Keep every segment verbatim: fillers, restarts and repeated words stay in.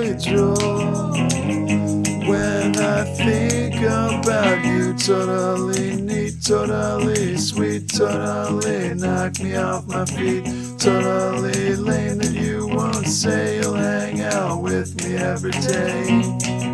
totally droll. When I think about you, totally neat, totally sweet, totally knock me off my feet, totally lame that you won't say you'll hang out with me every day.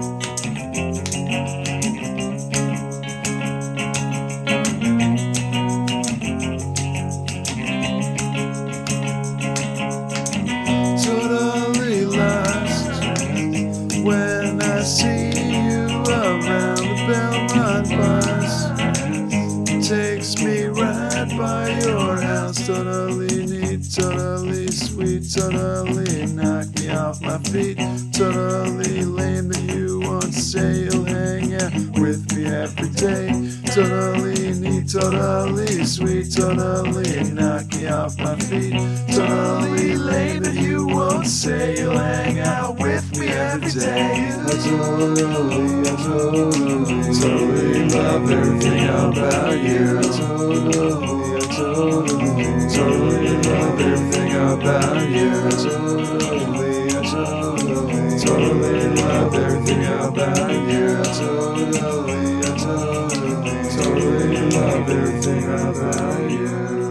Totally lost when I see you around the Belmont bus. Takes me right by your house. Totally neat, totally sweet, totally knock me off my feet, totally lame that you won't say you'll hang out with me every day. Totally neat, totally sweet, totally knock me off my feet, totally lame that you won't say you'll hang out with me every day. I totally, I totally, totally love everything about you. I totally, I totally, totally love everything about you. I totally, I totally, totally love everything about you. I totally, I totally, totally love everything about you.